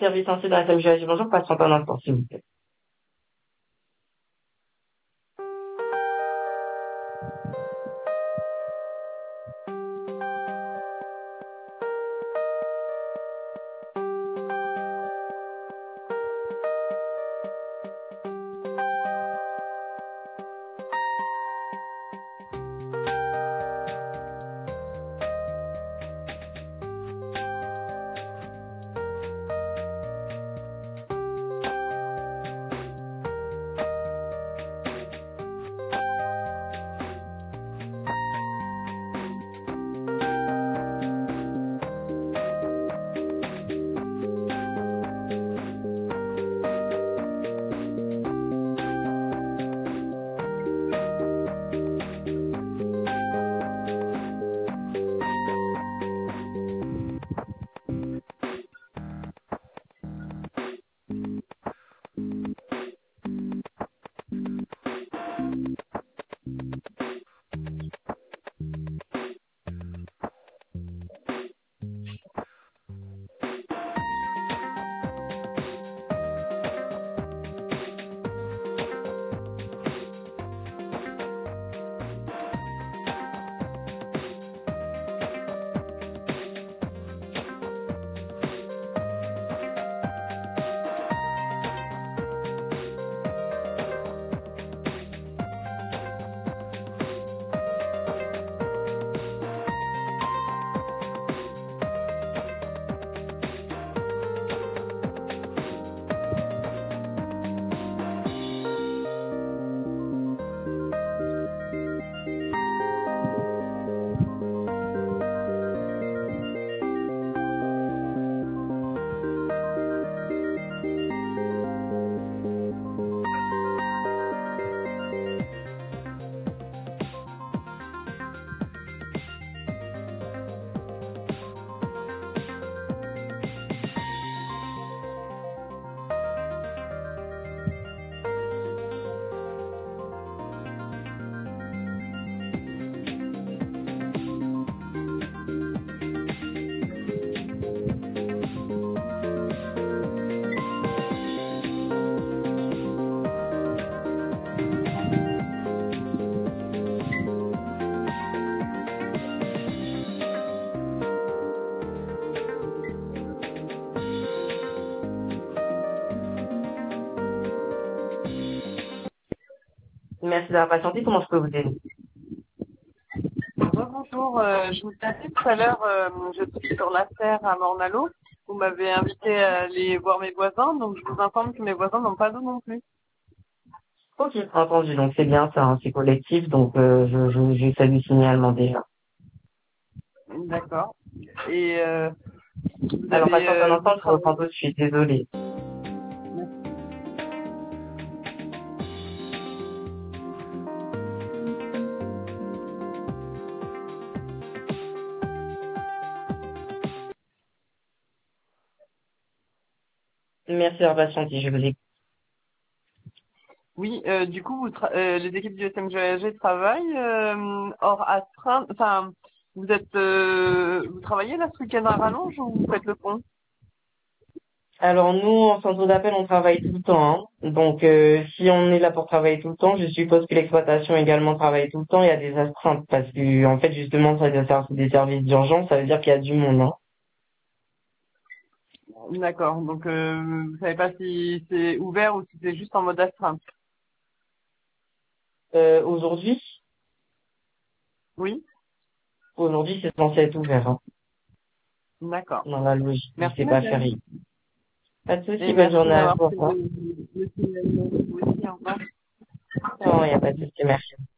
Service ainsi dans la SMGH, bonjour, patiente un instant, s'il vous plaît. Merci d'avoir patienté, comment je peux vous aider? Bonjour, je vous ai appelé tout à l'heure, je suis sur la serre à Mornalo. Vous m'avez invité à aller voir mes voisins, donc je vous informe que mes voisins n'ont pas d'eau non plus. Ok, entendu, donc c'est bien ça, hein, c'est collectif, donc j'ai fait du signalement déjà. D'accord. Et vous Alors avez patiente un vous instant, je travaillez. reprends tout de suite, désolée. Merci d'avoir patienté, je vous écoute. Oui, du coup, les équipes du SMGAG travaillent hors astreinte. Enfin, vous travaillez là ce week-end à rallonge ou vous faites le pont? Alors nous, en centre d'appel, on travaille tout le temps, hein. Donc si on est là pour travailler tout le temps, je suppose que l'exploitation également travaille tout le temps. Il y a des astreintes parce que en fait justement ça doit faire des services d'urgence, ça veut dire qu'il y a du monde, hein. D'accord. Donc, vous savez pas si c'est ouvert ou si c'est juste en mode astreinte. Aujourd'hui, Oui. aujourd'hui c'est censé être ouvert, hein. D'accord. Dans la logique, Merci c'est pas madame. férié. Pas de Et souci, bonne merci journée à d'avoir vous, au fait revoir. le signalement. Vous aussi, au revoir. Non, il n'y a pas de souci, merci.